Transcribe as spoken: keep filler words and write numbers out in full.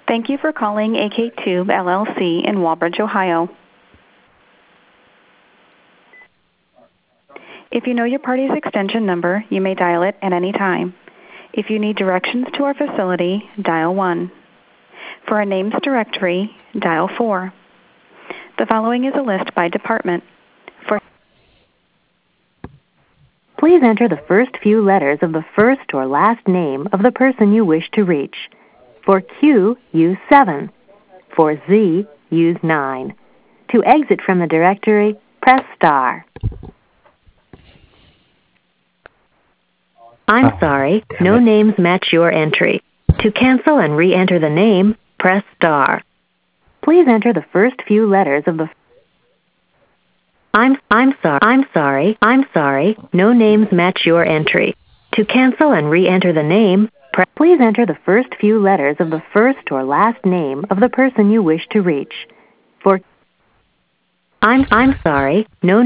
Thank you for calling A K Tube L L C in Walbridge, Ohio. If you know your party's extension number, you may dial it at any time. If you need directions to our facility, dial one. For a names directory, dial four. The following is a list by department. For Please enter the first few letters of the first or last name of the person you wish to reach. For Q, use seven. For Z, use nine. To exit from the directory, press star. I'm Oh, sorry, damn no it. names match your entry. To cancel and re-enter the name, press star. Please enter the first few letters of the I'm I'm sorry I'm sorry I'm sorry no names match your entry. To cancel and re-enter the name, press please enter the first few letters of the first or last name of the person you wish to reach. For I'm I'm sorry, no